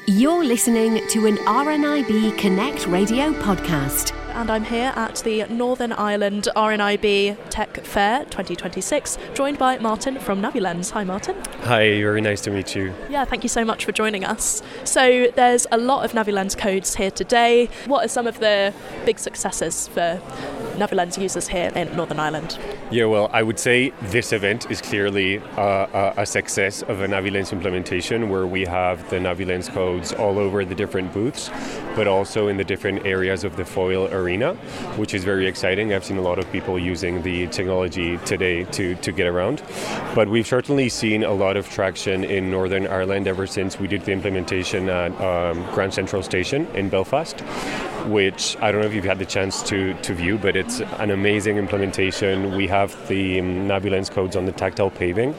You're listening to an RNIB Connect Radio podcast. And I'm here at the Northern Ireland RNIB Tech Fair 2026, joined by Martin from Navilens. Hi, Martin. Hi, very nice to meet you. Yeah, thank you so much for joining us. So there's a lot of Navilens codes here today. What are some of the big successes for Navilens users here in Northern Ireland? Yeah, well, I would say this event is clearly a success of a Navilens implementation where we have the Navilens codes all over the different booths, but also in the different areas of the foil arena, which is very exciting. I've seen a lot of people using the technology today to get around. But we've certainly seen a lot of traction in Northern Ireland ever since we did the implementation at Grand Central Station in Belfast, which I don't know if you've had the chance to view, but it's an amazing implementation. We have the Navilens codes on the tactile paving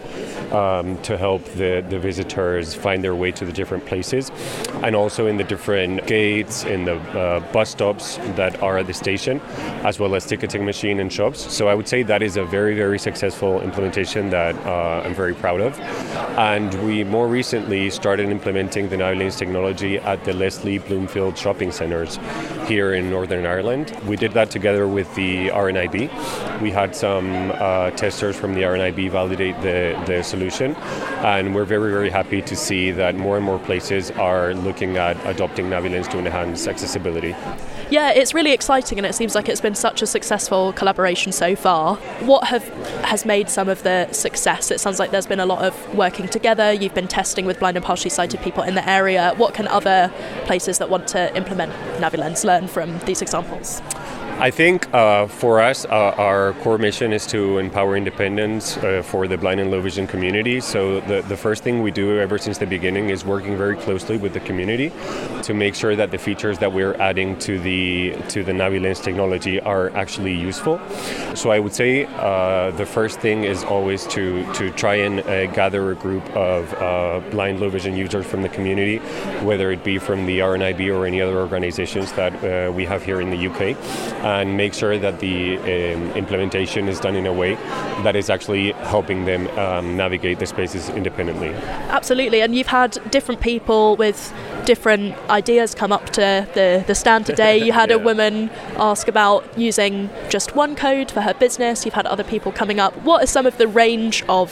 to help the visitors find their way to the different places, and also in the different gates, in the bus stops that are at the station, as well as ticketing machine and shops. So I would say that is a very, very successful implementation that I'm very proud of. And we more recently started implementing the Navilens technology at the Leslie Bloomfield shopping centres here in Northern Ireland. We did that together with the RNIB. We had some testers from the RNIB validate the solution, and we're very, very happy to see that more and more places are looking at adopting Navilens to enhance accessibility. Yeah, it's really exciting, and it seems like it's been such a successful collaboration so far. What has made some of the success? It sounds like there's been a lot of working together. You've been testing with blind and partially sighted people in the area. What can other places that want to implement Navilens learn from these examples? I think for us, our core mission is to empower independence for the blind and low vision community. So the first thing we do ever since the beginning is working very closely with the community to make sure that the features that we're adding to the Navilens technology are actually useful. So I would say the first thing is always to try and gather a group of blind low vision users from the community, whether it be from the RNIB or any other organizations that we have here in the UK, and make sure that the implementation is done in a way that is actually helping them navigate the spaces independently. Absolutely, and you've had different people with different ideas come up to the stand today. You had a woman ask about using just one code for her business. You've had other people coming up. What are some of the range of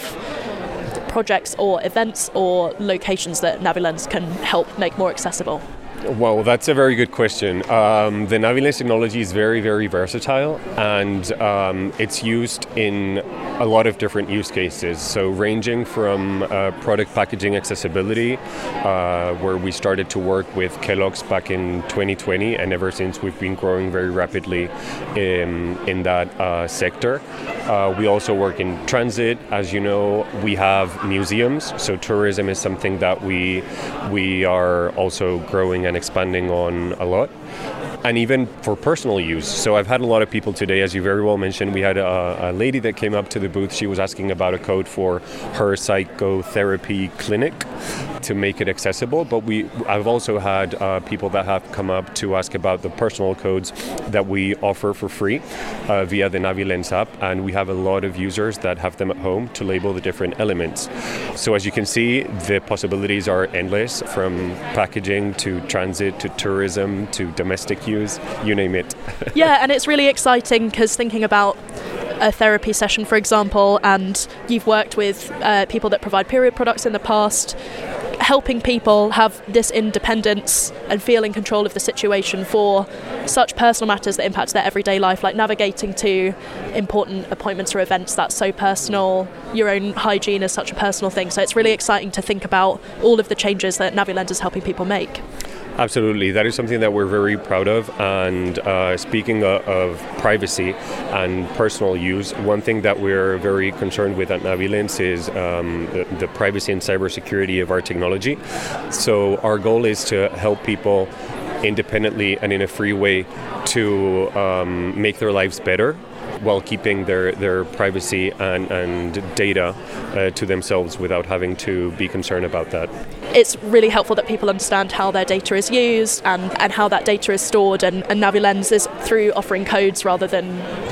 projects or events or locations that Navilens can help make more accessible? Well, that's a very good question. The Navilens technology is very, very versatile, and it's used in a lot of different use cases. So ranging from product packaging accessibility, where we started to work with Kellogg's back in 2020, and ever since we've been growing very rapidly in that sector. We also work in transit. As you know, we have museums, so tourism is something that we are also growing and expanding on a lot. And even for personal use. So I've had a lot of people today, as you very well mentioned. We had a lady that came up to the booth. She was asking about a code for her psychotherapy clinic to make it accessible. But I've also had people that have come up to ask about the personal codes that we offer for free via the Navilens app. And we have a lot of users that have them at home to label the different elements. So as you can see, the possibilities are endless, from packaging to transit to tourism to domestic use, you name it. Yeah, and it's really exciting because thinking about a therapy session, for example, and you've worked with people that provide period products in the past, helping people have this independence and feel in control of the situation for such personal matters that impact their everyday life, like navigating to important appointments or events. That's so personal. Your own hygiene is such a personal thing. So it's really exciting to think about all of the changes that Navilens is helping people make. Absolutely. That is something that we're very proud of. And speaking of privacy and personal use, one thing that we're very concerned with at Navilens is the privacy and cybersecurity of our technology. So our goal is to help people independently and in a free way to make their lives better, while keeping their privacy and data to themselves without having to be concerned about that. It's really helpful that people understand how their data is used and how that data is stored, and Navilens is through offering codes rather than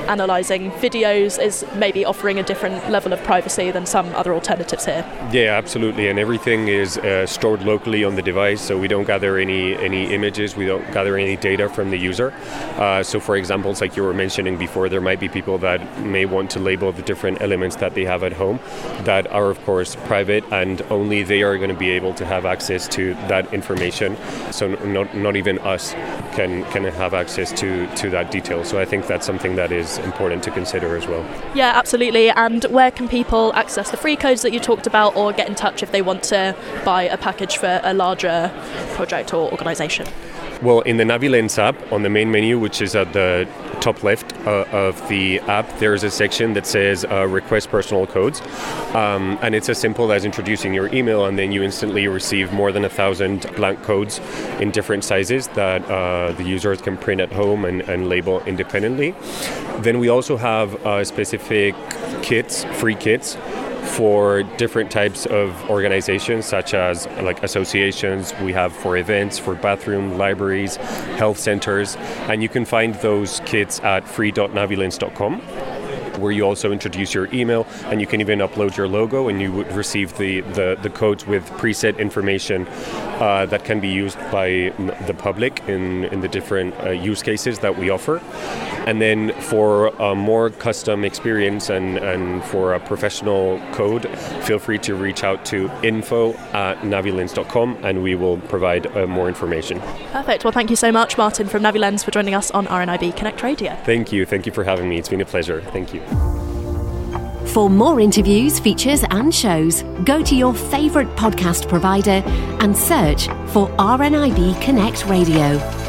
analysing videos is maybe offering a different level of privacy than some other alternatives here. Yeah, absolutely. And everything is stored locally on the device, so we don't gather any images, we don't gather any data from the user. So for examples like you were mentioning before, there might be people that may want to label the different elements that they have at home that are of course private, and only they are going to be able to have access to that information. So not even us can have access to that detail. So I think that's something that is important to consider as well. Yeah, absolutely. And where can people access the free codes that you talked about, or get in touch if they want to buy a package for a larger project or organisation? Well, in the NaviLens app, on the main menu, which is at the top left of the app, there's a section that says request personal codes. And it's as simple as introducing your email, and then you instantly receive more than 1,000 blank codes in different sizes that the users can print at home and label independently. Then we also have specific kits, free kits, for different types of organizations, such as like associations. We have for events, for bathroom, libraries, health centers, and you can find those kits at free.navilens.com, where you also introduce your email, and you can even upload your logo, and you would receive the codes with preset information that can be used by the public in the different use cases that we offer. And then for a more custom experience and for a professional code, feel free to reach out to info@navilens.com, and we will provide more information. Perfect. Well, thank you so much, Martin from NaviLens, for joining us on RNIB Connect Radio. Thank you for having me. It's been a pleasure. Thank you. For more interviews, features and shows, go to your favourite podcast provider and search for RNIB Connect Radio.